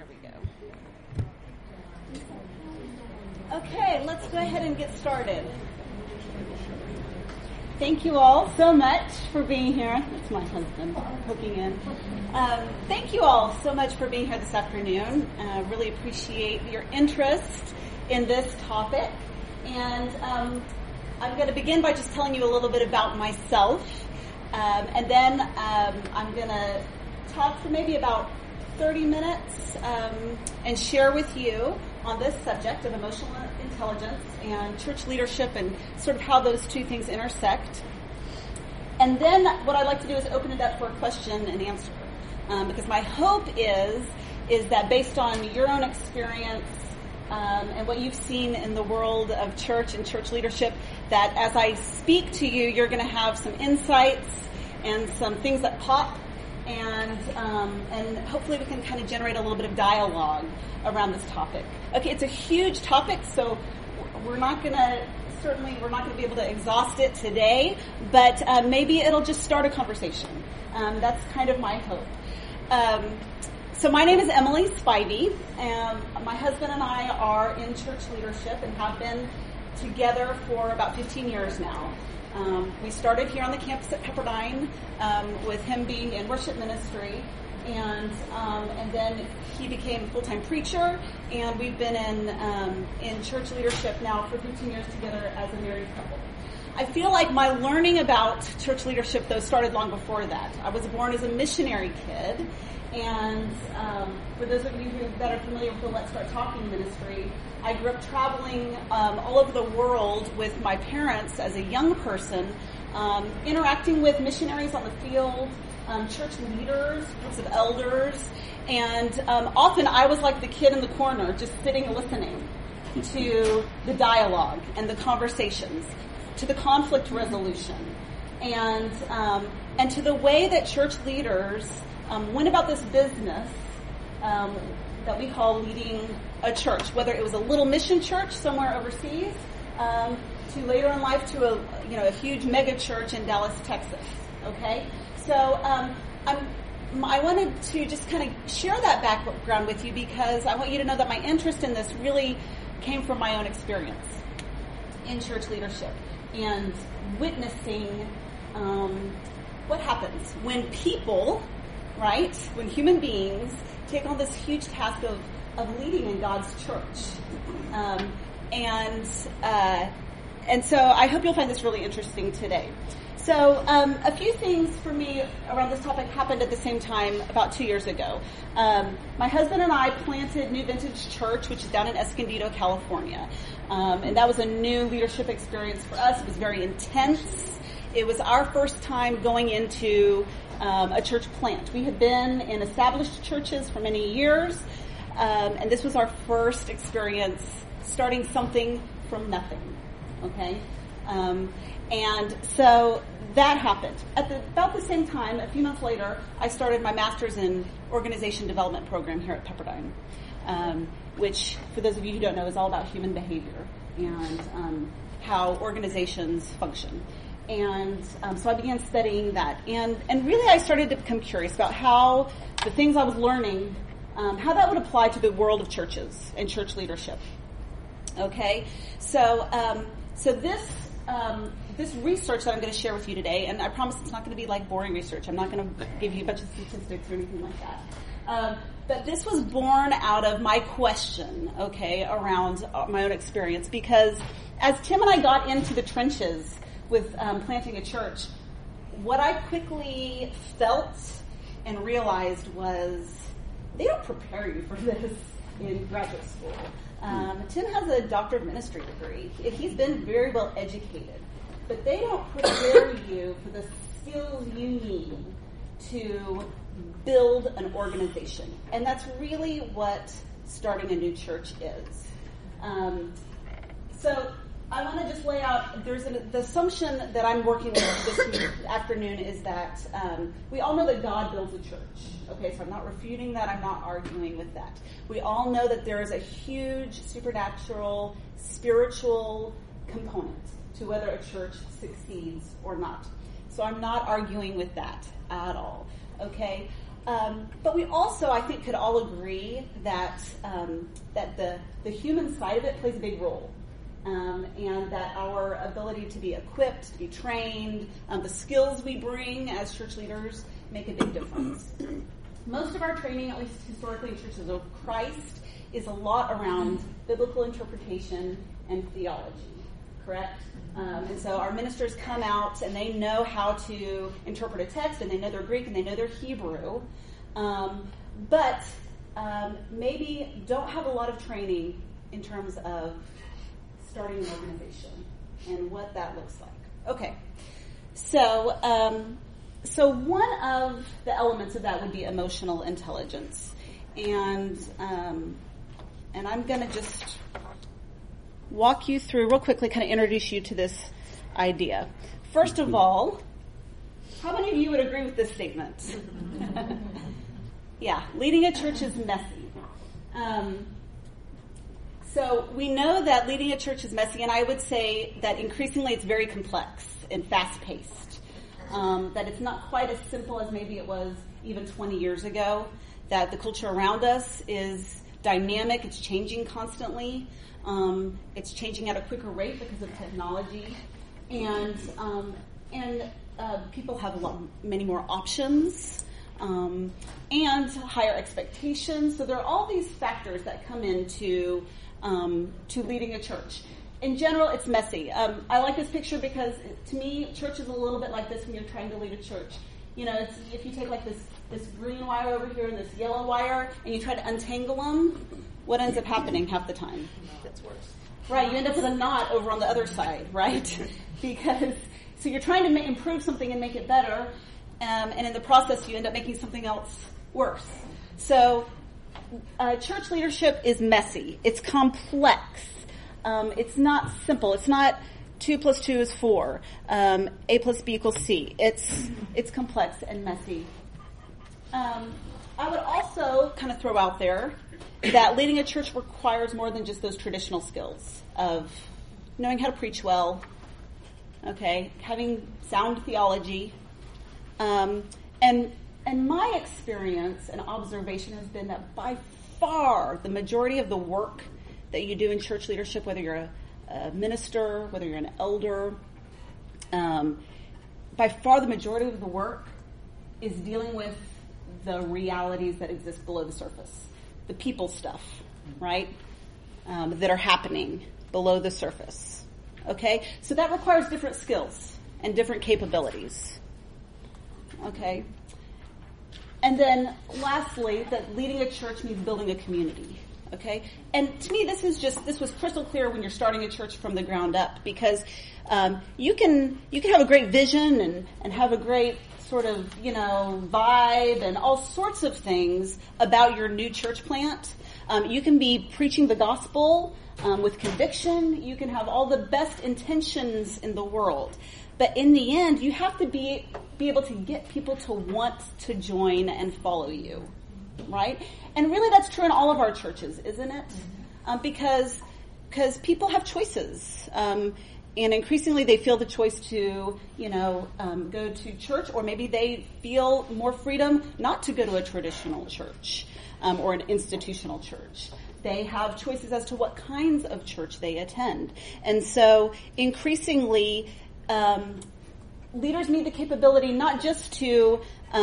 There we go. Okay, let's go ahead and get started. Thank you all so much for being here. That's my husband hooking in. Thank you all so much for being here this afternoon. Really appreciate your interest in this topic. And I'm going to begin by just telling you a little bit about myself. And then I'm going to talk for maybe about 30 minutes and share with you on this subject of emotional intelligence and church leadership and sort of how those two things intersect. And then what I'd like to do is open it up for a question and answer. Because my hope is that based on your own experience and what you've seen in the world of church and church leadership, that as I speak to you, you're going to have some insights and some things that pop, and hopefully we can kind of generate a little bit of dialogue around this topic. Okay, it's a huge topic, so we're not going to be able to exhaust it today, but maybe it'll just start a conversation. That's kind of my hope. So my name is Emily Spivey, and my husband and I are in church leadership and have been together for about 15 years now. We started here on the campus at Pepperdine with him being in worship ministry, and then he became a full-time preacher, and we've been in church leadership now for 15 years together as a married couple. I feel like my learning about church leadership, though, started long before that. I was born as a missionary kid, and for those of you that are familiar with the Let's Start Talking ministry, I grew up traveling all over the world with my parents as a young person, interacting with missionaries on the field, church leaders, groups of elders, and often I was like the kid in the corner, just sitting listening to the dialogue and the conversations, to the conflict resolution, and to the way that church leaders went about this business that we call leading a church, whether it was a little mission church somewhere overseas, to later in life to a huge mega church in Dallas, Texas. Okay, so I wanted to just kind of share that background with you because I want you to know that my interest in this really came from my own experience in church leadership and witnessing what happens when people, right, when human beings take on this huge task of leading in God's church. And so I hope you'll find this really interesting today. So a few things for me around this topic happened at the same time about 2 years ago. My husband and I planted New Vintage Church, which is down in Escondido, California. And that was a new leadership experience for us. It was very intense. It was our first time going into a church plant. We had been in established churches for many years, and this was our first experience starting something from nothing. Okay? And so that happened. About the same time, a few months later, I started my master's in organization development program here at Pepperdine, which, for those of you who don't know, is all about human behavior and how organizations function. And so I began studying that. And really I started to become curious about how the things I was learning, how that would apply to the world of churches and church leadership. Okay? So this research that I'm going to share with you today, and I promise it's not going to be like boring research. I'm not going to give you a bunch of statistics or anything like that. But this was born out of my question, okay, around my own experience. Because as Tim and I got into the trenches with planting a church, what I quickly felt and realized was they don't prepare you for this in graduate school. Tim has a doctor of ministry degree. He's been very well educated, but they don't prepare you for the skills you need to build an organization. And that's really what starting a new church is. So I want to just lay out, the assumption that I'm working with this afternoon is that we all know that God builds a church. Okay, so I'm not refuting that. I'm not arguing with that. We all know that there is a huge supernatural, spiritual component to whether a church succeeds or not. So I'm not arguing with that at all. Okay? But we also, I think, could all agree that that the human side of it plays a big role, and that our ability to be equipped, to be trained, the skills we bring as church leaders make a big difference. Most of our training, at least historically in churches of Christ, is a lot around biblical interpretation and theology, correct? And so our ministers come out and they know how to interpret a text, and they know their Greek and they know their Hebrew, but maybe don't have a lot of training in terms of starting an organization and what that looks like. Okay, so one of the elements of that would be emotional intelligence, and I'm going to just walk you through real quickly, kind of introduce you to this idea. First of all, how many of you would agree with this statement? Yeah, leading a church is messy. So we know that leading a church is messy, and I would say that increasingly it's very complex and fast-paced. That it's not quite as simple as maybe it was even 20 years ago, that the culture around us is dynamic, it's changing constantly. It's changing at a quicker rate because of technology, and people have many more options, and higher expectations. So there are all these factors that come into to leading a church. In general, it's messy. I like this picture because, to me, church is a little bit like this when you're trying to lead a church. You know, if you take like this green wire over here and this yellow wire, and you try to untangle them, what ends up happening half the time? That's worse. Right, you end up with a knot over on the other side, right? So you're trying to improve something and make it better, and in the process you end up making something else worse. So church leadership is messy. It's complex. It's not simple. It's not 2 + 2 is 4. A + B = C. It's complex and messy. I would also kind of throw out there that leading a church requires more than just those traditional skills of knowing how to preach well, okay, having sound theology, and my experience and observation has been that by far the majority of the work that you do in church leadership, whether you're a minister, whether you're an elder, by far the majority of the work is dealing with the realities that exist below the surface. The people stuff, right, that are happening below the surface, okay? So that requires different skills and different capabilities, okay? And then lastly, that leading a church means building a community, okay? And to me, this was crystal clear when you're starting a church from the ground up, because you can have a great vision and have a great sort of, vibe and all sorts of things about your new church plant. You can be preaching the gospel with conviction. You can have all the best intentions in the world. But in the end, you have to be able to get people to want to join and follow you, right? And really that's true in all of our churches, isn't it? Because people have choices. And increasingly they feel the choice to, go to church, or maybe they feel more freedom not to go to a traditional church or an institutional church. They have choices as to what kinds of church they attend. And so increasingly leaders need the capability not just to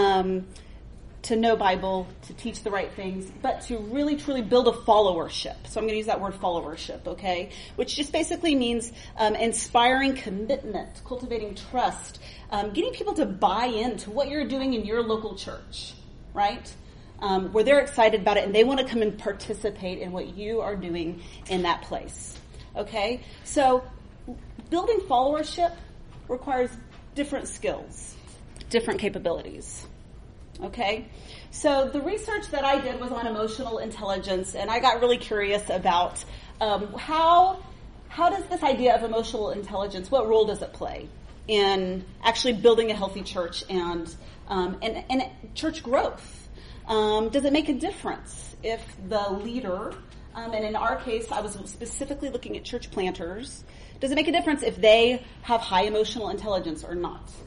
know Bible, to teach the right things, but to really truly build a followership. So I'm going to use that word followership, okay? Which just basically means inspiring commitment, cultivating trust, getting people to buy into what you're doing in your local church, right? Where they're excited about it and they want to come and participate in what you are doing in that place, okay? So building followership requires different skills, different capabilities. Okay, so the research that I did was on emotional intelligence, and I got really curious about how does this idea of emotional intelligence, what role does it play in actually building a healthy church and church growth? Does it make a difference if the leader, and in our case I was specifically looking at church planters, does it make a difference if they have high emotional intelligence or not?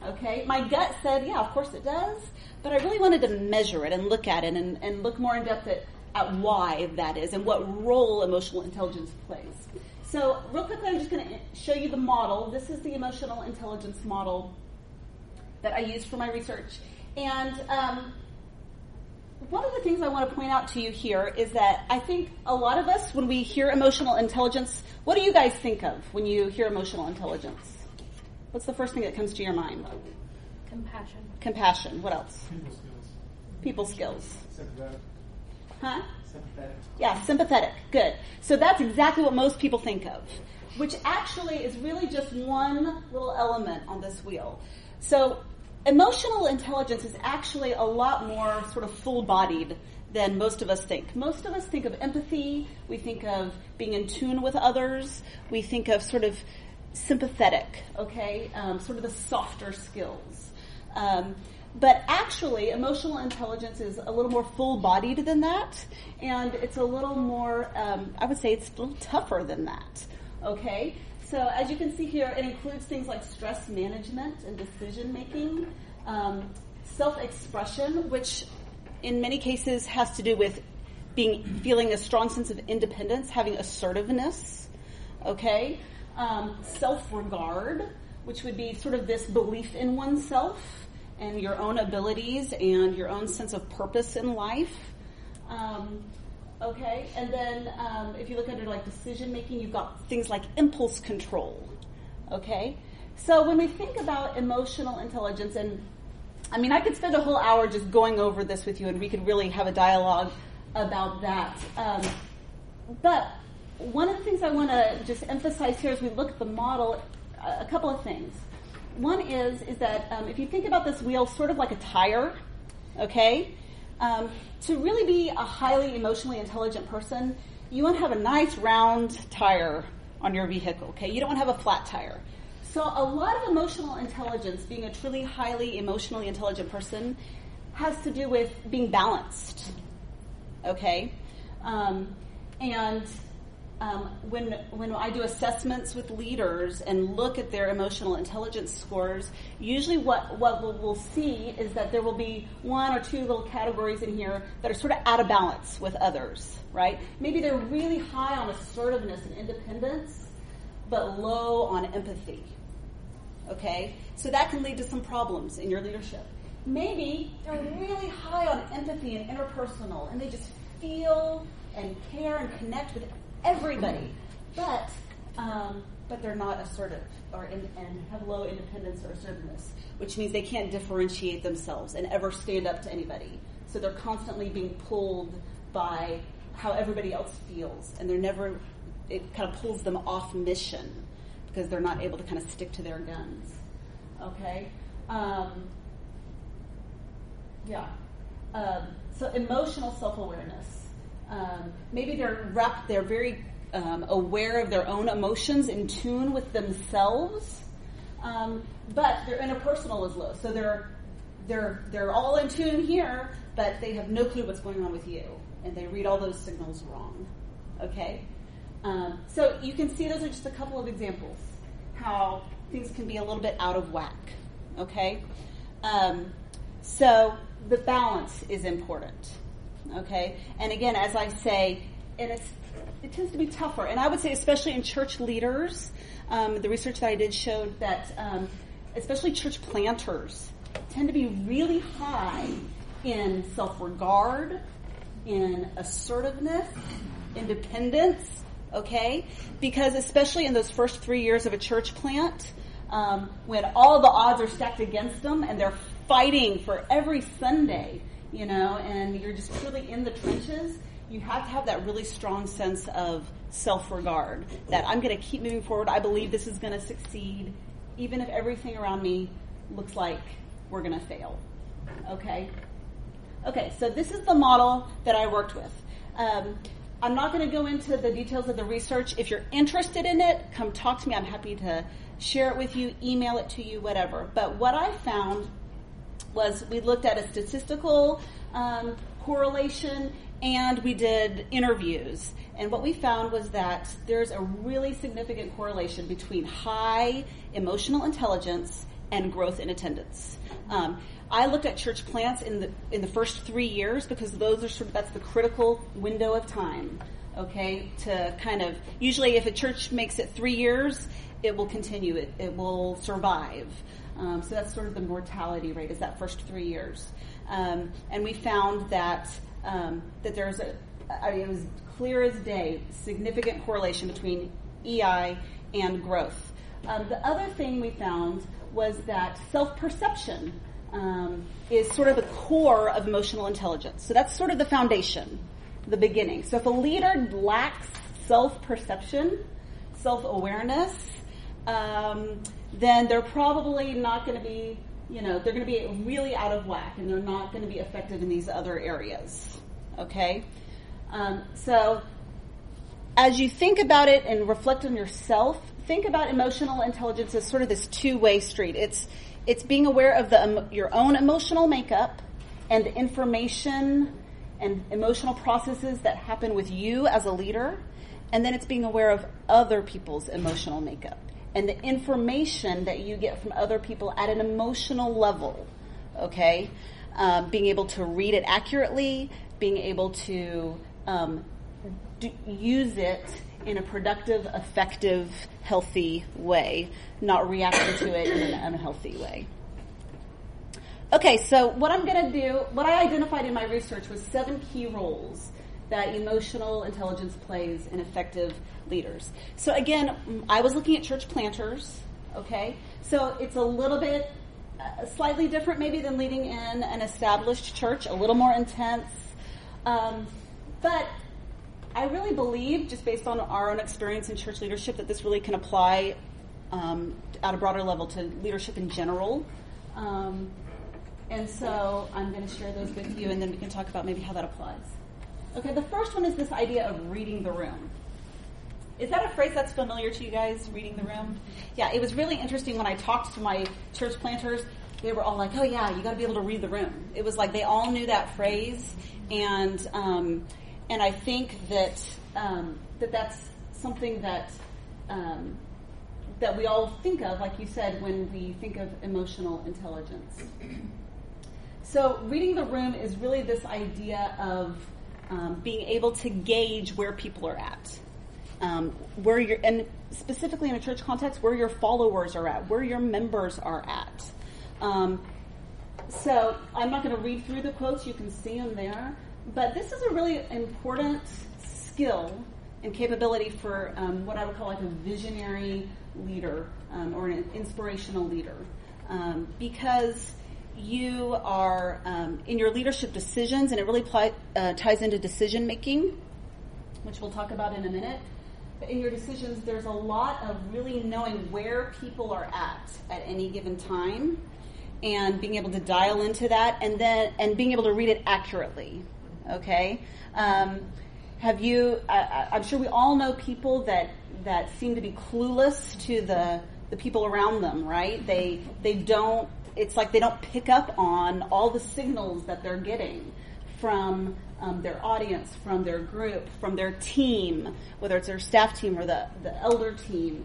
Okay, my gut said, yeah, of course it does, but I really wanted to measure it and look at it and look more in depth at why that is and what role emotional intelligence plays. So real quickly, I'm just going to show you the model. This is the emotional intelligence model that I used for my research. And one of the things I want to point out to you here is that I think a lot of us, when we hear emotional intelligence, what do you guys think of when you hear emotional intelligence? What's the first thing that comes to your mind? Compassion. Compassion. What else? People skills. People skills. Sympathetic. Huh? Sympathetic. Yeah, sympathetic. Good. So that's exactly what most people think of, which actually is really just one little element on this wheel. So emotional intelligence is actually a lot more sort of full-bodied than most of us think. Most of us think of empathy. We think of being in tune with others. We think of sort of sympathetic, okay, sort of the softer skills. But actually, emotional intelligence is a little more full-bodied than that, and it's a little more, I would say it's a little tougher than that, okay? So as you can see here, it includes things like stress management and decision-making, self-expression, which in many cases has to do with feeling a strong sense of independence, having assertiveness, okay? Self-regard, which would be sort of this belief in oneself and your own abilities and your own sense of purpose in life. Okay, and then if you look under like decision making, you've got things like impulse control. Okay, so when we think about emotional intelligence, and I mean, I could spend a whole hour just going over this with you, and we could really have a dialogue about that. But one of the things I want to just emphasize here as we look at the model, a couple of things. One is that if you think about this wheel sort of like a tire, okay, to really be a highly emotionally intelligent person, you want to have a nice round tire on your vehicle, okay? You don't want to have a flat tire. So a lot of emotional intelligence, being a truly highly emotionally intelligent person, has to do with being balanced, okay? When I do assessments with leaders and look at their emotional intelligence scores, usually what we'll see is that there will be one or two little categories in here that are sort of out of balance with others, right? Maybe they're really high on assertiveness and independence, but low on empathy, okay? So that can lead to some problems in your leadership. Maybe they're really high on empathy and interpersonal, and they just feel and care and connect with everybody, but they're not assertive and have low independence or assertiveness, which means they can't differentiate themselves and ever stand up to anybody. So they're constantly being pulled by how everybody else feels, and it kind of pulls them off mission because they're not able to kind of stick to their guns. Okay? So emotional self-awareness. Maybe they're very aware of their own emotions, in tune with themselves, but their interpersonal is low. So they're all in tune here, but they have no clue what's going on with you, and they read all those signals wrong. Okay, so you can see those are just a couple of examples how things can be a little bit out of whack. Okay, so the balance is important. Okay, and again, as I say, and it tends to be tougher, and I would say especially in church leaders, the research that I did showed that especially church planters tend to be really high in self-regard, in assertiveness, independence, okay, because especially in those first 3 years of a church plant, when all the odds are stacked against them and they're fighting for every Sunday, you know, and you're just truly in the trenches, you have to have that really strong sense of self-regard, that I'm going to keep moving forward. I believe this is going to succeed, even if everything around me looks like we're going to fail. Okay? Okay, so this is the model that I worked with. I'm not going to go into the details of the research. If you're interested in it, come talk to me. I'm happy to share it with you, email it to you, whatever. But what I found was we looked at a statistical correlation, and we did interviews. And what we found was that there's a really significant correlation between high emotional intelligence and growth in attendance. I looked at church plants in the first 3 years because those are that's the critical window of time. Okay, to kind of usually if a church makes it 3 years, it will continue. It will survive. So that's sort of the mortality rate is that first 3 years. And we found that there's it was clear as day, significant correlation between EI and growth. The other thing we found was that self-perception is sort of the core of emotional intelligence. So that's sort of the foundation, the beginning. So if a leader lacks self-perception, self-awareness, then they're probably not going to be, they're going to be really out of whack, and they're not going to be effective in these other areas. Okay? So as you think about it and reflect on yourself, think about emotional intelligence as sort of this two-way street. It's being aware of your own emotional makeup and the information and emotional processes that happen with you as a leader, and then it's being aware of other people's emotional makeup and the information that you get from other people at an emotional level, okay? Being able to read it accurately, being able to use it in a productive, effective, healthy way, not reacting to it in an unhealthy way. Okay, so what I'm going to do, what I identified in my research was 7 key roles that emotional intelligence plays in effective leaders. So again, I was looking at church planters, okay? So it's a little bit slightly different maybe than leading in an established church, a little more intense. But I really believe, just based on our own experience in church leadership, that this really can apply at a broader level to leadership in general. And so I'm going to share those with you, and then we can talk about maybe how that applies. Okay, the first one is this idea of reading the room. Is that a phrase that's familiar to you guys, reading the room? Yeah, it was really interesting when I talked to my church planters. They were all like, oh yeah, you got to be able to read the room. It was like they all knew that phrase, and I think that that's something that we all think of, like you said, when we think of emotional intelligence. So reading the room is really this idea of being able to gauge where people are at, and specifically in a church context, where your followers are at, where your members are at. So I'm not going to read through the quotes; you can see them there. But this is a really important skill and capability for what I would call like a visionary leader or an inspirational leader, because you are in your leadership decisions, and it really ties into decision making, which we'll talk about in a minute. But in your decisions, there's a lot of really knowing where people are at any given time, and being able to dial into that, and being able to read it accurately. Okay, I'm sure we all know people that seem to be clueless to the people around them, right? They don't. It's like they don't pick up on all the signals that they're getting from their audience, from their group, from their team, whether it's their staff team or the elder team.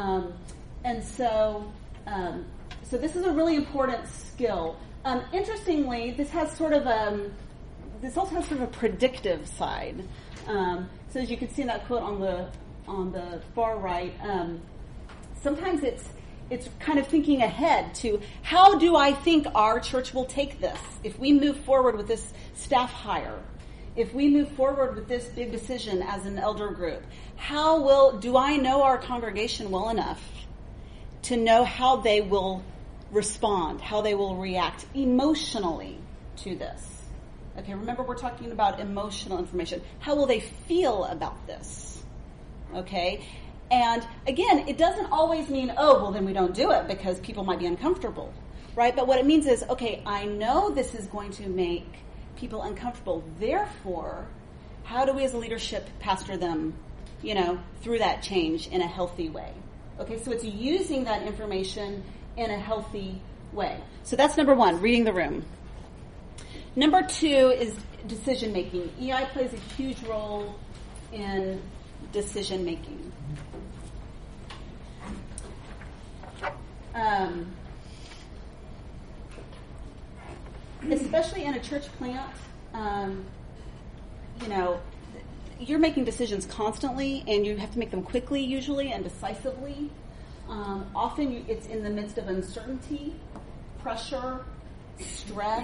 So this is a really important skill. Interestingly, this has sort of this also has sort of a predictive side. So as you can see in that quote on the far right, sometimes it's kind of thinking ahead to how do I think our church will take this if we move forward with this staff hire, if we move forward with this big decision as an elder group. Do I know our congregation well enough to know how they will respond, how they will react emotionally to this? Okay, remember we're talking about emotional information. How will they feel about this? Okay? And again, it doesn't always mean, oh, well, then we don't do it because people might be uncomfortable, right? But what it means is, okay, I know this is going to make people uncomfortable. Therefore, how do we as a leadership pastor them, through that change in a healthy way? Okay, so it's using that information in a healthy way. So that's number 1, reading the room. Number 2 is decision making. EI plays a huge role in decision making. especially in a church plant, you're making decisions constantly, and you have to make them quickly, usually, and decisively. Often it's in the midst of uncertainty, pressure, stress.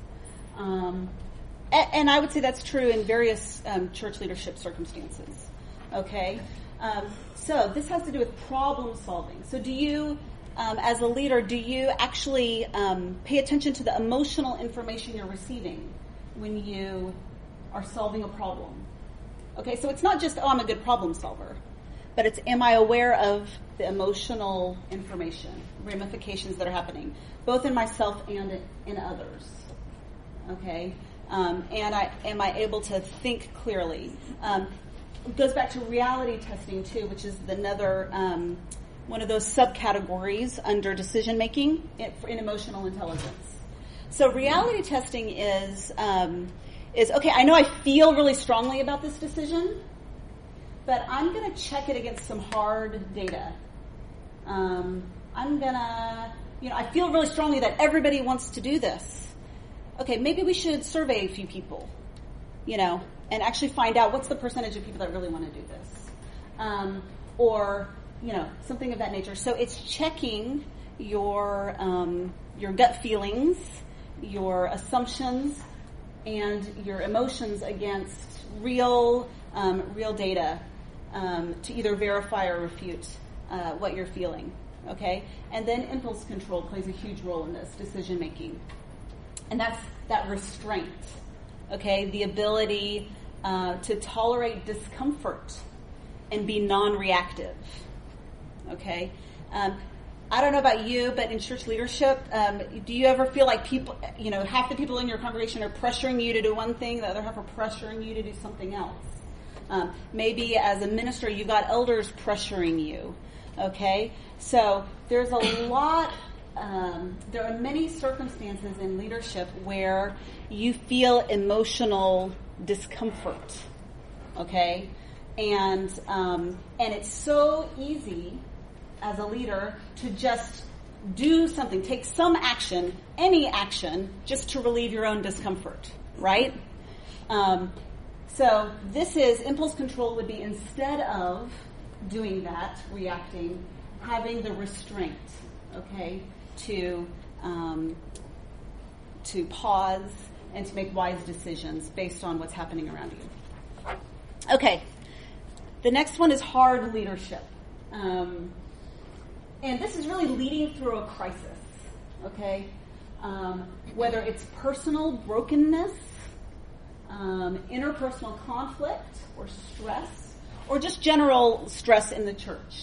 And I would say that's true in various church leadership circumstances. Okay? So this has to do with problem solving. So do you, as a leader, do you actually pay attention to the emotional information you're receiving when you are solving a problem? Okay, so it's not just, I'm a good problem solver, but it's, am I aware of the emotional information, ramifications that are happening, both in myself and in others? Okay, and am I able to think clearly? It goes back to reality testing too, which is another one of those subcategories under decision making in emotional intelligence. So reality testing is okay, I know I feel really strongly about this decision, but I'm going to check it against some hard data. I'm going to, I feel really strongly that everybody wants to do this. Okay, maybe we should survey a few people, and actually find out what's the percentage of people that really want to do this. Or, something of that nature. So it's checking your gut feelings, your assumptions, and your emotions against real data to either verify or refute what you're feeling. Okay, and then impulse control plays a huge role in this decision making, and that's that restraint. Okay, the ability to tolerate discomfort and be non-reactive. Okay. I don't know about you, but in church leadership, do you ever feel like people, half the people in your congregation are pressuring you to do one thing, the other half are pressuring you to do something else? Maybe as a minister, you've got elders pressuring you. Okay? So there's a lot, there are many circumstances in leadership where you feel emotional discomfort. Okay? And it's so easy as a leader to just do something, take some action, any action, just to relieve your own discomfort, right? So this is, impulse control would be, instead of doing that, reacting, having the restraint, okay, to pause and to make wise decisions based on what's happening around you. Okay, the next one is hard leadership. And this is really leading through a crisis, okay? Whether it's personal brokenness, interpersonal conflict, or stress, or just general stress in the church.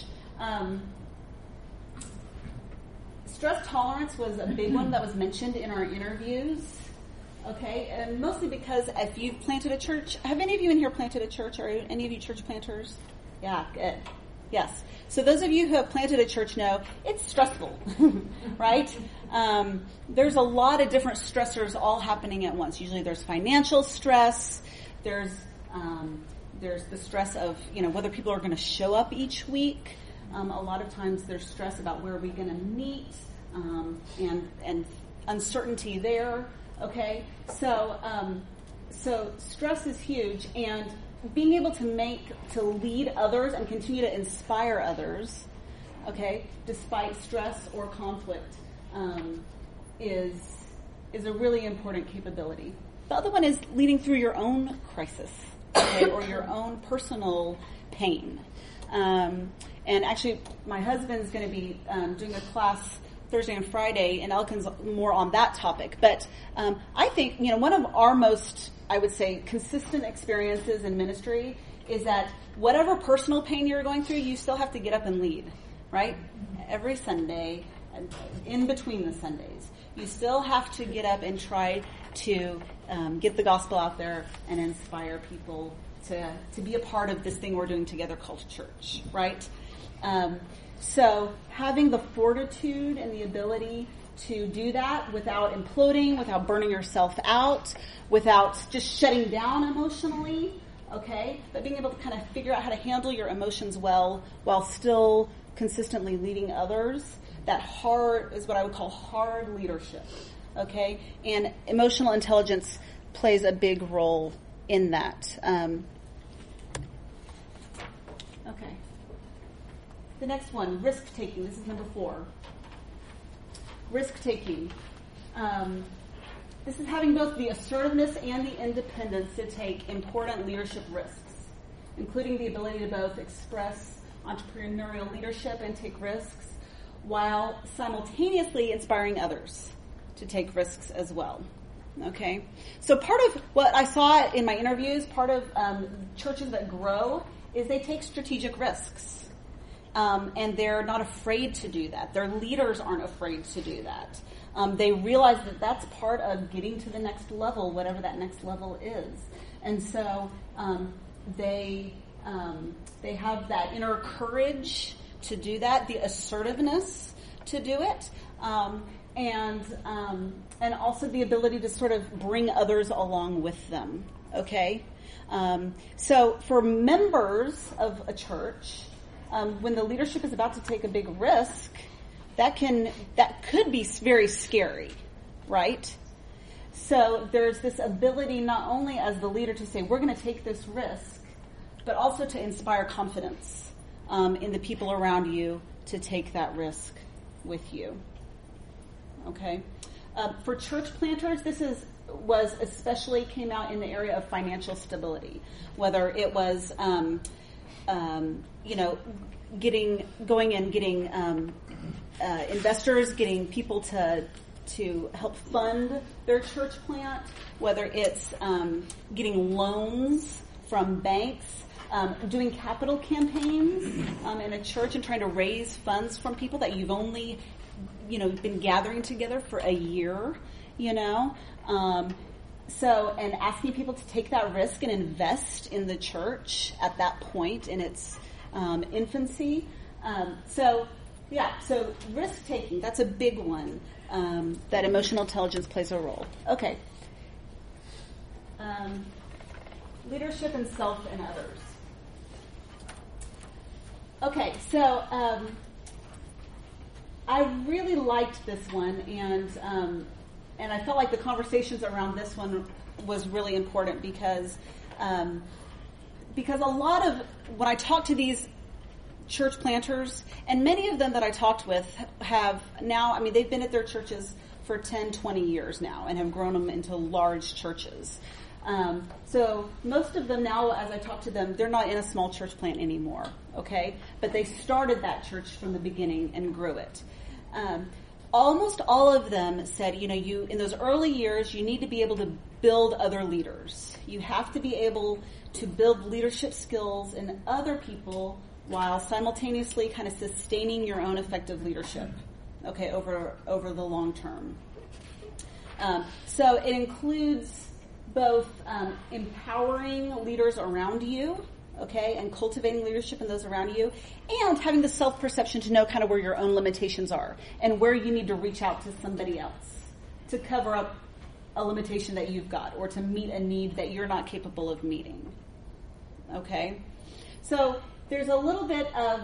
Stress tolerance was a big one that was mentioned in our interviews, okay? And mostly because if you've planted a church, have any of you in here planted a church? Are any of you church planters? Yeah, good. Yes. So those of you who have planted a church know it's stressful, right? There's a lot of different stressors all happening at once. Usually there's financial stress. There's the stress of, whether people are going to show up each week. A lot of times there's stress about where are we going to meet, and uncertainty there. Okay. So stress is huge, and being able to lead others and continue to inspire others, okay, despite stress or conflict, is a really important capability. The other one is leading through your own crisis, okay, or your own personal pain. And actually, my husband's going to be doing a class Thursday and Friday in Elkins more on that topic. But I think, one of our most, I would say, consistent experiences in ministry is that whatever personal pain you're going through, you still have to get up and lead, right? Every Sunday, and in between the Sundays, you still have to get up and try to get the gospel out there and inspire people to be a part of this thing we're doing together called church, right? So having the fortitude and the ability to do that without imploding, without burning yourself out, without just shutting down emotionally, okay? But being able to kind of figure out how to handle your emotions well while still consistently leading others, that hard is what I would call hard leadership, okay? And emotional intelligence plays a big role in that. Okay. The next one, risk-taking. This is number 4. Risk-taking. This is having both the assertiveness and the independence to take important leadership risks, including the ability to both express entrepreneurial leadership and take risks, while simultaneously inspiring others to take risks as well. Okay? So part of what I saw in my interviews, part of churches that grow, is they take strategic risks. And they're not afraid to do that. Their leaders aren't afraid to do that. They realize that that's part of getting to the next level, whatever that next level is. And so they have that inner courage to do that, the assertiveness to do it, and also the ability to sort of bring others along with them. Okay, so for members of a church, when the leadership is about to take a big risk, that could be very scary, right? So there's this ability not only as the leader to say, we're going to take this risk, but also to inspire confidence in the people around you to take that risk with you. Okay? For church planters, this came out in the area of financial stability, whether it was getting investors, getting people to help fund their church plant, whether it's getting loans from banks, doing capital campaigns in a church and trying to raise funds from people that you've only been gathering together for a year, So, and asking people to take that risk and invest in the church at that point in its infancy. So risk-taking, that's a big one, that emotional intelligence plays a role. Okay. Leadership and self and others. Okay, so I really liked this one, and I felt like the conversations around this one was really important because a lot of, when I talk to these church planters, and many of them that I talked with have now, they've been at their churches for 10, 20 years now and have grown them into large churches. So most of them now, as I talk to them, they're not in a small church plant anymore, okay? But they started that church from the beginning and grew it. Almost all of them said, you in those early years, you need to be able to build other leaders. You have to be able to build leadership skills in other people while simultaneously kind of sustaining your own effective leadership, okay, over the long term. So it includes both empowering leaders around you, okay, and cultivating leadership in those around you, and having the self-perception to know kind of where your own limitations are and where you need to reach out to somebody else to cover up a limitation that you've got or to meet a need that you're not capable of meeting, okay? So there's a little bit of,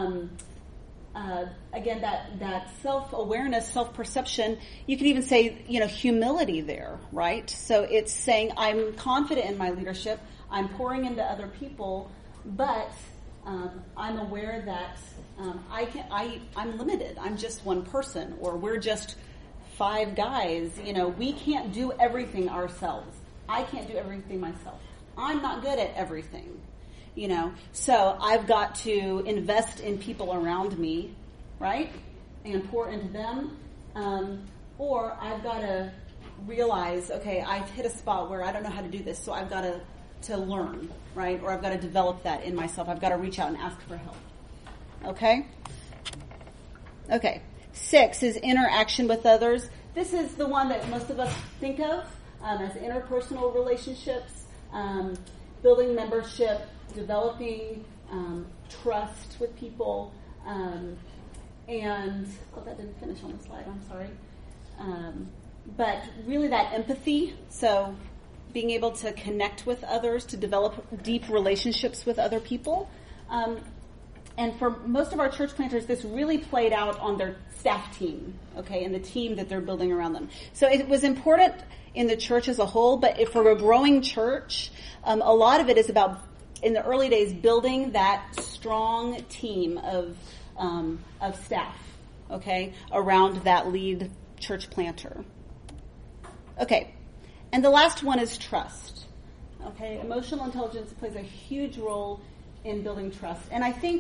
again, that self-awareness, self-perception. You could even say, humility there, right? So it's saying, I'm confident in my leadership. I'm pouring into other people, but I'm aware that I'm limited. I'm just one person, or we're just 5 guys. We can't do everything ourselves. I can't do everything myself. I'm not good at everything. So I've got to invest in people around me, right? And pour into them. Or I've got to realize, okay, I've hit a spot where I don't know how to do this, so I've got to learn, right? Or I've got to develop that in myself. I've got to reach out and ask for help. Okay? Okay. 6 is interaction with others. This is the one that most of us think of as interpersonal relationships, building membership, developing trust with people, and that didn't finish on the slide, I'm sorry. But really that empathy, so being able to connect with others, to develop deep relationships with other people. And for most of our church planters, this really played out on their staff team, okay, and the team that they're building around them. So it was important in the church as a whole, but if for a growing church, a lot of it is about, in the early days, building that strong team of staff, okay, around that lead church planter. Okay, and the last one is trust. Okay, emotional intelligence plays a huge role in building trust. And I think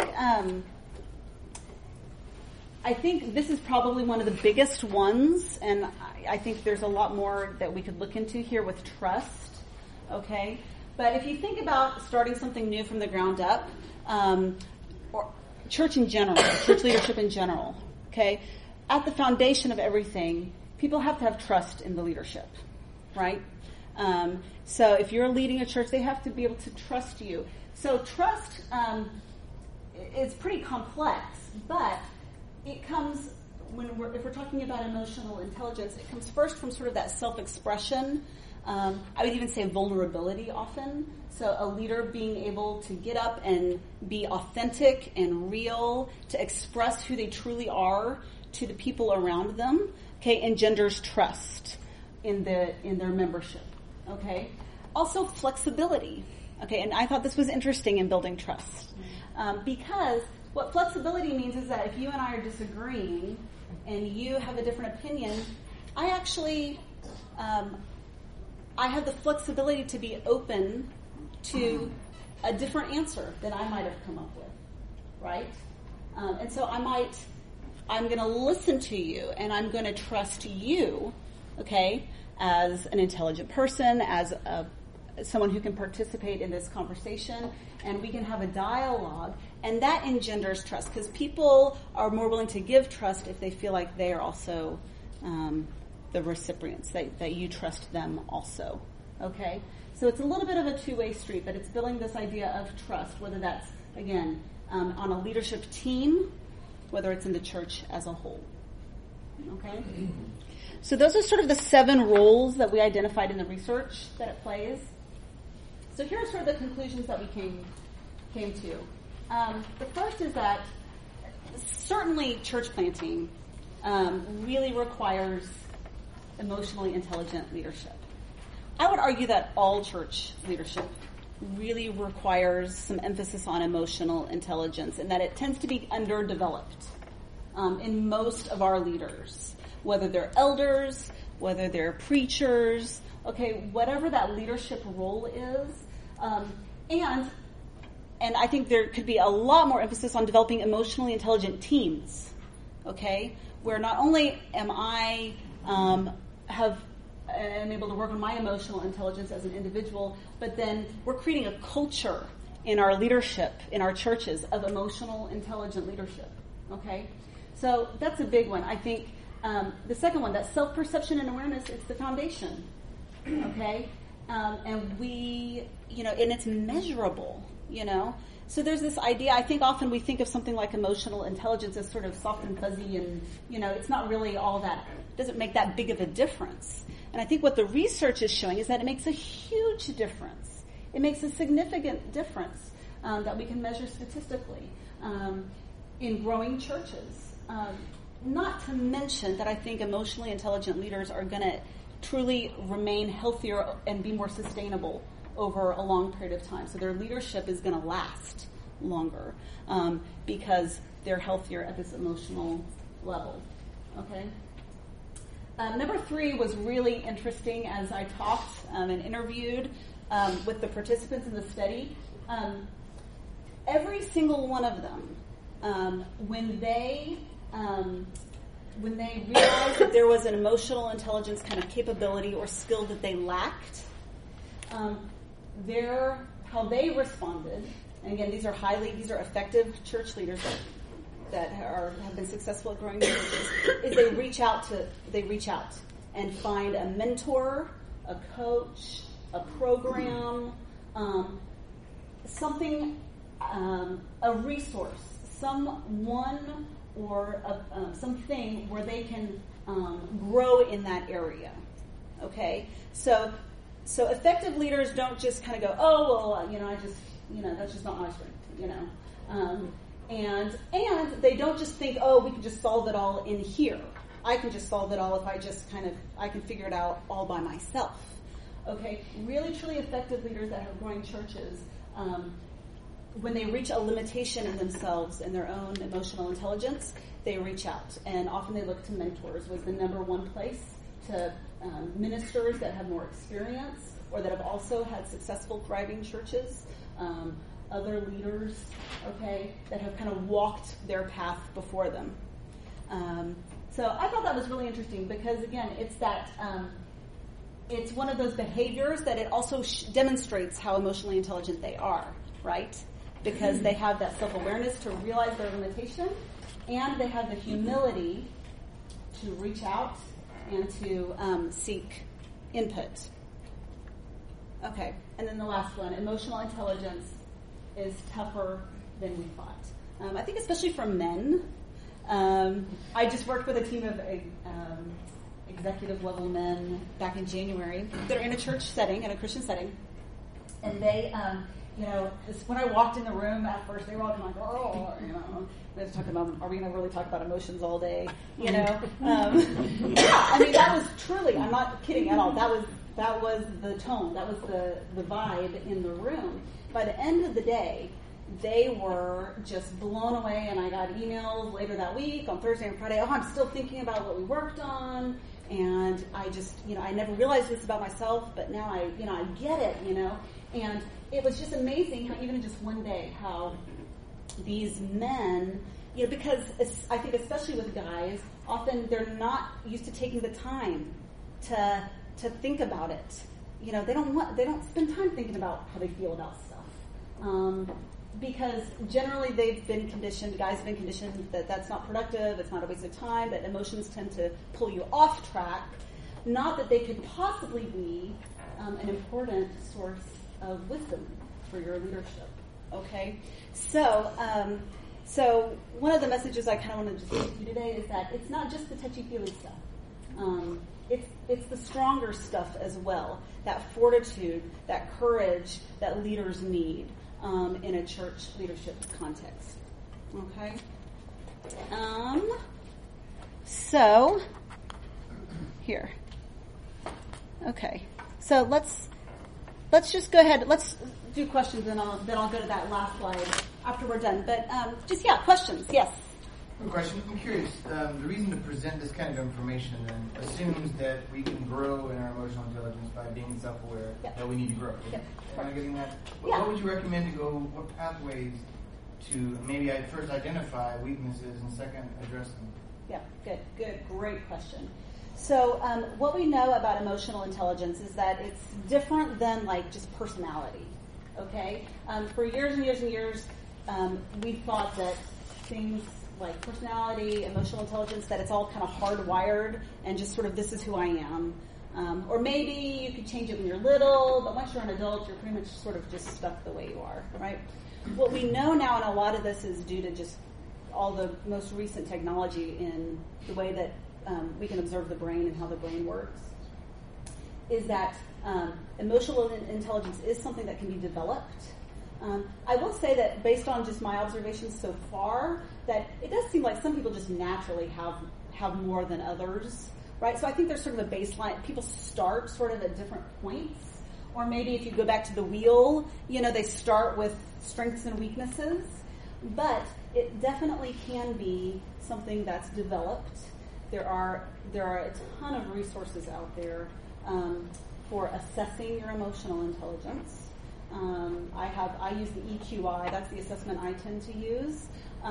this is probably one of the biggest ones, and I think there's a lot more that we could look into here with trust, okay? But if you think about starting something new from the ground up, or church in general, church leadership in general, okay? At the foundation of everything, people have to have trust in the leadership, right? So if you're leading a church, they have to be able to trust you. So trust is pretty complex, but it comes if we're talking about emotional intelligence, it comes first from sort of that self-expression. I would even say vulnerability often. So a leader being able to get up and be authentic and real, to express who they truly are to the people around them, okay, engenders trust in their membership, okay. Also flexibility. Okay, and I thought this was interesting in building trust. Because what flexibility means is that if you and I are disagreeing and you have a different opinion, I actually, I have the flexibility to be open to a different answer than I might have come up with, right? And so I'm going to listen to you and I'm going to trust you, okay, as an intelligent person, as someone who can participate in this conversation, and we can have a dialogue, and that engenders trust, because people are more willing to give trust if they feel like they are also the recipients, that you trust them also, okay? So it's a little bit of a two-way street, but it's building this idea of trust, whether that's, again, on a leadership team, whether it's in the church as a whole, okay? So those are sort of the 7 roles that we identified in the research that it plays. So here are sort of the conclusions that we came to. The first is that certainly church planting really requires emotionally intelligent leadership. I would argue that all church leadership really requires some emphasis on emotional intelligence, and that it tends to be underdeveloped in most of our leaders, whether they're elders, whether they're preachers, okay, whatever that leadership role is. And I think there could be a lot more emphasis on developing emotionally intelligent teams, okay, where not only am I am able to work on my emotional intelligence as an individual, but then we're creating a culture in our leadership, in our churches, of emotional intelligent leadership, okay? So that's a big one. I think the second one, that self-perception and awareness, it's the foundation, okay? And we, and it's measurable, So there's this idea, I think often we think of something like emotional intelligence as sort of soft and fuzzy and, it's not really all that, doesn't make that big of a difference. And I think what the research is showing is that it makes a huge difference. It makes a significant difference that we can measure statistically in growing churches. Not to mention that I think emotionally intelligent leaders are going to truly remain healthier and be more sustainable over a long period of time. So their leadership is going to last longer because they're healthier at this emotional level. Okay. Number 3 was really interesting as I talked and interviewed with the participants in the study. Every single one of them, when they realized that there was an emotional intelligence kind of capability or skill that they lacked, how they responded, and again, these are effective church leaders that have been successful at growing churches, is they reach out and find a mentor, a coach, a program, something, a resource, someone or something where they can grow in that area. Okay, so effective leaders don't just kind of go, oh well, that's just not my strength, And they don't just think, oh, we can just solve it all in here. I can just solve it all if I can figure it out all by myself. Okay, really truly effective leaders that have growing churches, when they reach a limitation in themselves and their own emotional intelligence, they reach out. And often they look to mentors was the number one place to ministers that have more experience or that have also had successful, thriving churches, other leaders, okay, that have kind of walked their path before them. So I thought that was really interesting because, again, it's that it's one of those behaviors that it also demonstrates how emotionally intelligent they are, right? Because they have that self-awareness to realize their limitation, and they have the humility to reach out and to seek input. Okay, and then the last one, emotional intelligence is tougher than we thought. I think especially for men. I just worked with a team of executive level men back in January. They're in a church setting, in a Christian setting, and they, when I walked in the room at first, they were all kind of like, oh, they were talking about, are we going to really talk about emotions all day? Yeah, I mean, that was truly, I'm not kidding at all. That was the tone. That was the vibe in the room. By the end of the day, they were just blown away, and I got emails later that week on Thursday and Friday. Oh, I'm still thinking about what we worked on, and I just, I never realized this about myself, but now I get it, And it was just amazing how even in just one day, how these men, because I think especially with guys, often they're not used to taking the time to think about it. They don't spend time thinking about how they feel about stuff. Because generally guys have been conditioned that that's not productive, it's not a waste of time, that emotions tend to pull you off track. Not that they could possibly be an important source of wisdom for your leadership. Okay? So one of the messages I kind of wanted to share with you today is that it's not just the touchy-feely stuff. It's the stronger stuff as well. That fortitude, that courage that leaders need in a church leadership context. Okay? So, here. Okay. So let's just go ahead. Let's do questions, and then I'll go to that last slide after we're done. But questions. Yes. One question. I'm curious. The reason to present this kind of information then assumes that we can grow in our emotional intelligence by being self-aware that we need to grow. Yep. Am I getting that? Yeah. What would you recommend to go? What pathways to maybe first identify weaknesses and second address them? Yeah. Good. Great question. So what we know about emotional intelligence is that it's different than like just personality. Okay. For years and years and years, we thought that things like personality, emotional intelligence, that it's all kind of hardwired and just sort of this is who I am. Or maybe you could change it when you're little, but once you're an adult, you're pretty much sort of just stuck the way you are, right? What we know now, and a lot of this is due to just all the most recent technology in the way that we can observe the brain and how the brain works, is that emotional intelligence is something that can be developed. I will say that based on just my observations so far, that it does seem like some people just naturally have more than others, right? So I think there's sort of a baseline. People start sort of at different points. Or maybe if you go back to the wheel, they start with strengths and weaknesses. But it definitely can be something that's developed. There are a ton of resources out there for assessing your emotional intelligence. I use the EQI. That's the assessment I tend to use.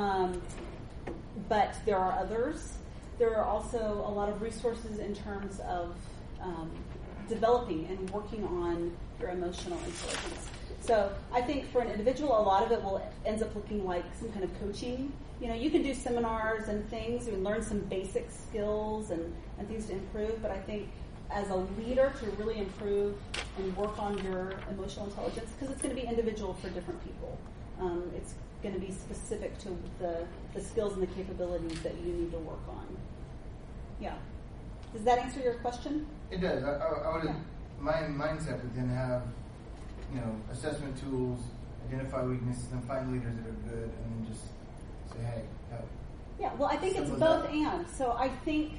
But there are others. There are also a lot of resources in terms of developing and working on your emotional intelligence. So I think for an individual, a lot of it ends up looking like some kind of coaching. You can do seminars and things and learn some basic skills and things to improve, but I think as a leader to really improve and work on your emotional intelligence, because it's going to be individual for different people. It's going to be specific to the skills and the capabilities that you need to work on. Yeah. Does that answer your question? It does. I would. My mindset would then have, assessment tools, identify weaknesses, and find leaders that are good, and then just say, hey, help. Yeah, well, I think it's both and. So I think,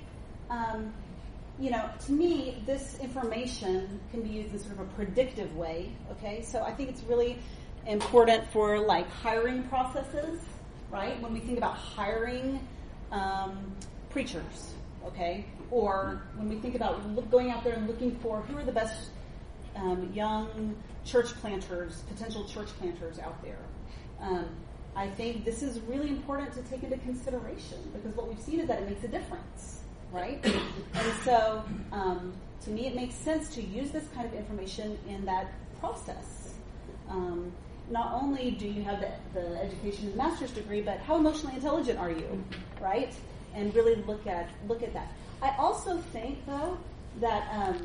to me, this information can be used in sort of a predictive way, okay? So I think it's really important for, like, hiring processes, right? When we think about hiring preachers, okay? Or when we think about going out there and looking for who are the best young church planters, potential church planters out there. I think this is really important to take into consideration because what we've seen is that it makes a difference, right? And so, to me, it makes sense to use this kind of information in that process. Not only do you have the education and master's degree, but how emotionally intelligent are you, right? And really look at that. I also think, though, that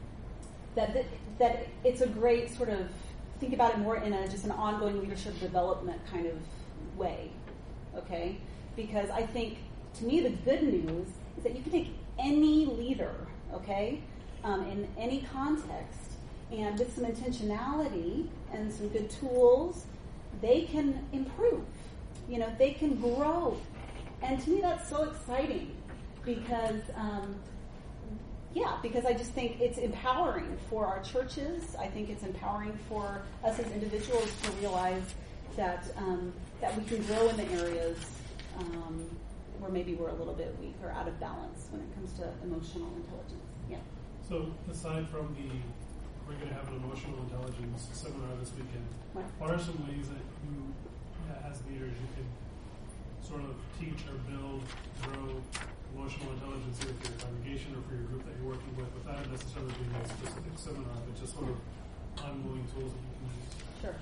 that it's a great sort of think about it more in just an ongoing leadership development kind of way, okay? Because I think, to me, the good news is that you can take any leader, okay, in any context, and with some intentionality and some good tools, they can improve. They can grow. And to me, that's so exciting because, because I just think it's empowering for our churches. I think it's empowering for us as individuals to realize that that we can grow in the areas where maybe we're a little bit weak or out of balance when it comes to emotional intelligence. Yeah. So aside from we're going to have an emotional intelligence seminar this weekend. Right. What are some ways that you, as leaders, you can sort of teach or build, grow emotional intelligence either for your congregation or for your group that you're working with without it necessarily being a specific seminar, but just sort of ongoing tools that you can use? Sure.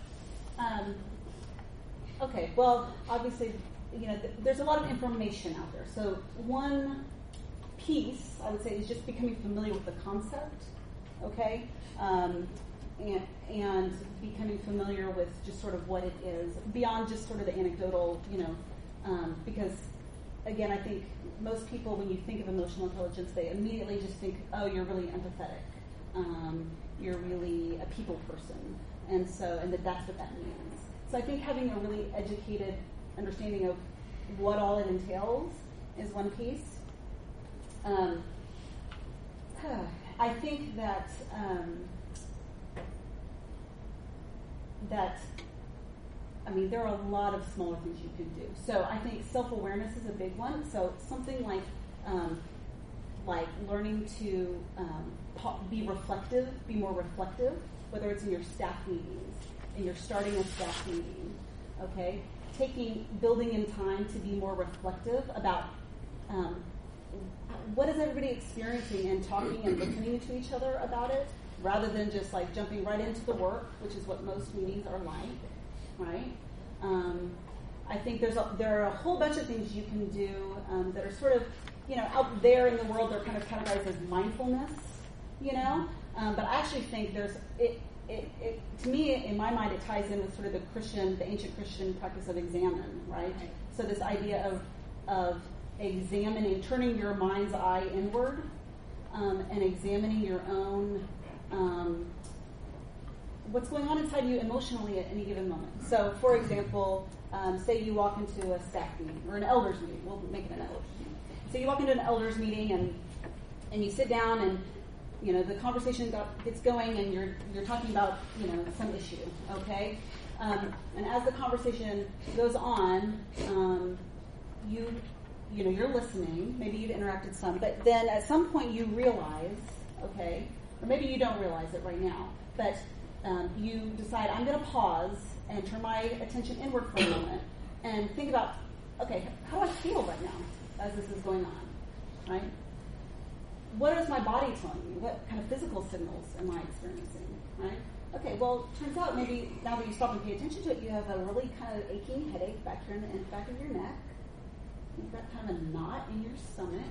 Okay, well, obviously, there's a lot of information out there. So one piece, I would say, is just becoming familiar with the concept, okay? And becoming familiar with just sort of what it is, beyond just sort of the anecdotal, because, again, I think most people, when you think of emotional intelligence, they immediately just think, oh, you're really empathetic. You're really a people person. And that's what that means. So I think having a really educated understanding of what all it entails is one piece. I think that there are a lot of smaller things you can do. So I think self-awareness is a big one. So something like learning to be reflective, be more reflective, whether it's in your staff meetings, and you're starting a staff meeting, okay? Building in time to be more reflective about what is everybody experiencing and talking and listening to each other about it, rather than just like jumping right into the work, which is what most meetings are like, right? I think there are a whole bunch of things you can do that are sort of, out there in the world. They're kind of categorized as mindfulness, but I actually think to me, in my mind, it ties in with sort of the ancient Christian practice of examine, right? So this idea of examining, turning your mind's eye inward, and examining your own, what's going on inside you emotionally at any given moment. So, for example, say you walk into a staff meeting, or an elders meeting. We'll make it an elders meeting. So you walk into an elders meeting, and you sit down, and the conversation gets going, and you're talking about some issue, okay? And as the conversation goes on, you're listening. Maybe you've interacted some, but then at some point you realize, okay, or maybe you don't realize it right now, but you decide, I'm going to pause and turn my attention inward for a moment and think about, okay, how do I feel right now as this is going on, right? What is my body telling me? What kind of physical signals am I experiencing, right? Okay, well, turns out maybe now that you stop and pay attention to it, you have a really kind of aching headache back here in the back of your neck. You've got kind of a knot in your stomach,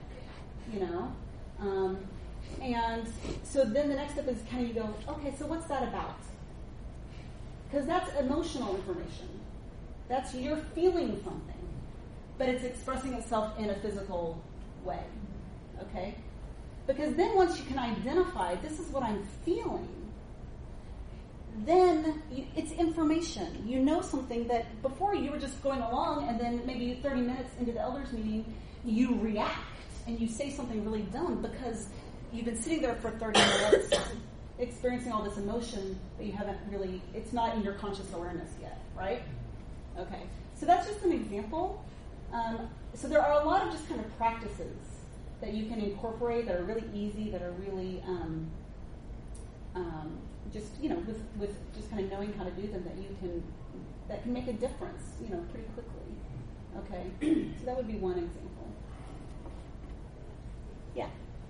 and so then the next step is kind of you go, okay, so what's that about? Because that's emotional information. That's you're feeling something, but it's expressing itself in a physical way, okay? Because then once you can identify, this is what I'm feeling, then it's information. You know something that before you were just going along, and then maybe 30 minutes into the elders meeting, you react and you say something really dumb because you've been sitting there for 30 minutes experiencing all this emotion that you haven't really, it's not in your conscious awareness yet, right? Okay, so that's just an example. So there are a lot of just kind of practices that you can incorporate that are really easy, that are really just, with just kind of knowing how to do them, that can make a difference, pretty quickly. Okay, so that would be one example. Yeah.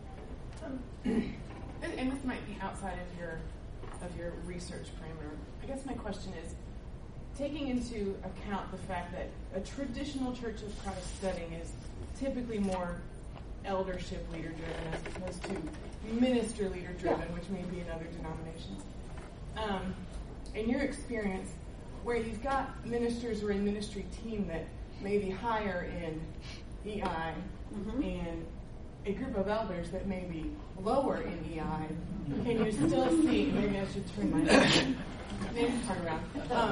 And this might be outside of your research parameter. I guess my question is, taking into account the fact that a traditional Church of Christ setting is typically more eldership leader driven as opposed to minister leader driven, which may be in other denominations. In your experience, where you've got ministers or a ministry team that may be higher in EI and a group of elders that may be lower in EI, can you still see, maybe I should turn my maybe turn around.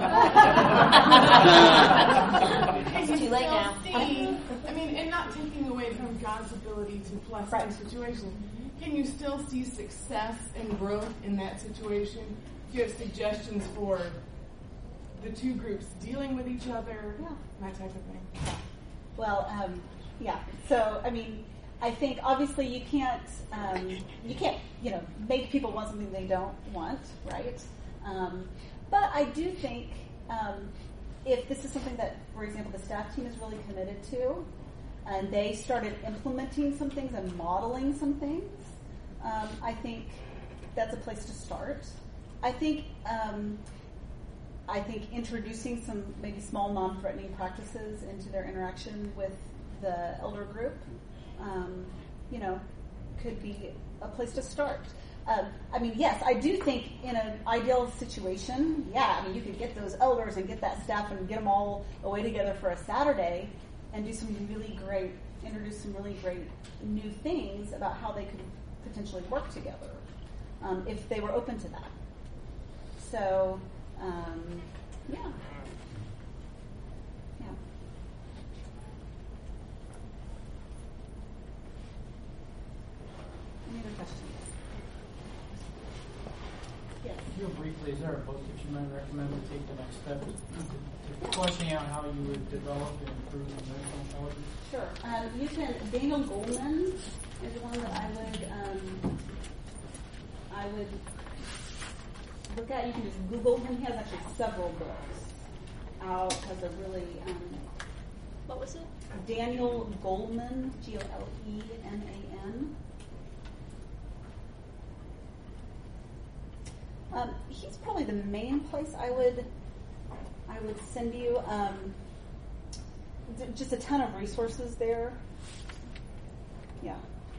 It's too late now. And not taking away from God's ability to bless the situation, can you still see success and growth in that situation? Do you have suggestions for the two groups dealing with each other, that type of thing? Well, So, I think obviously you can't, make people want something they don't want, right? But I do think if this is something that, for example, the staff team is really committed to, and they started implementing some things and modeling some things, I think that's a place to start. I think introducing some maybe small non-threatening practices into their interaction with the elder group, could be a place to start. Yes, I do think in an ideal situation, you could get those elders and get that staff and get them all away together for a Saturday and introduce some really great new things about how they could potentially work together, if they were open to that. So, yeah. Any other questions? Yes. Real briefly, is there a book that you might recommend to take the next step to fleshing out how you would develop and improve emotional intelligence? Sure. You can. Daniel Goleman is one that I would look at. You can just Google him. He has actually several books out. Has a really what was it? Daniel Goleman, Goleman. He's probably the main place I would send you. Just a ton of resources there. Yeah.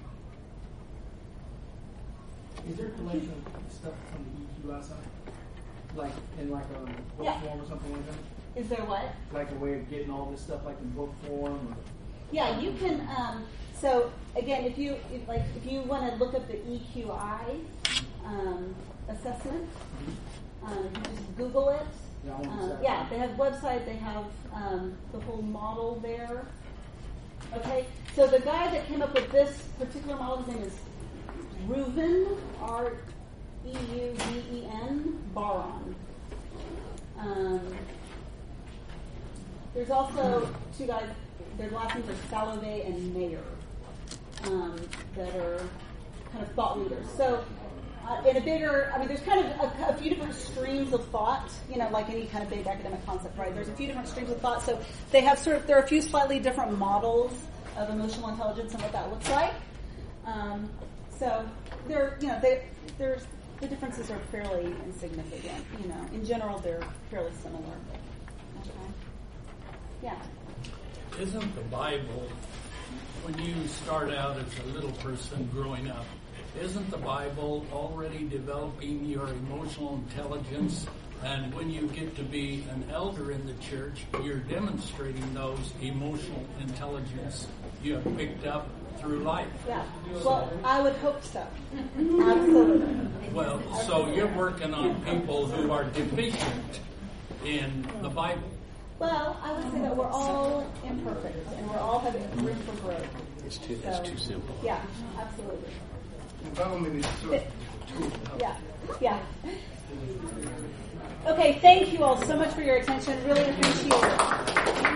Is there a collection of stuff from the EQI side? Like in a book form or something like that? Is there what? Like a way of getting all this stuff in book form? Or? Yeah, you can. So again, if you want to look up the EQI assessment, you just Google it. They have website. They have the whole model there. Okay, so the guy that came up with this particular model, his name is Reuven, Reuven Bar-On. There's also two guys. Their last names are Salovey and Mayer, that are kind of thought leaders. So. In a bigger, there's kind of a few different streams of thought, like any kind of big academic concept, right? There's a few different streams of thought. So they have there are a few slightly different models of emotional intelligence and what that looks like. So there's the differences are fairly insignificant. In general, they're fairly similar. Okay. Yeah. Isn't the Bible, when you start out as a little person growing up, isn't the Bible already developing your emotional intelligence? And when you get to be an elder in the church, you're demonstrating those emotional intelligence you have picked up through life. Yeah. Well, I would hope so. Absolutely. Well, so you're working on people who are deficient in the Bible. Well, I would say that we're all imperfect and we're all having room for growth. It's too simple. Yeah, absolutely. Yeah. Okay, thank you all so much for your attention. Really appreciate it.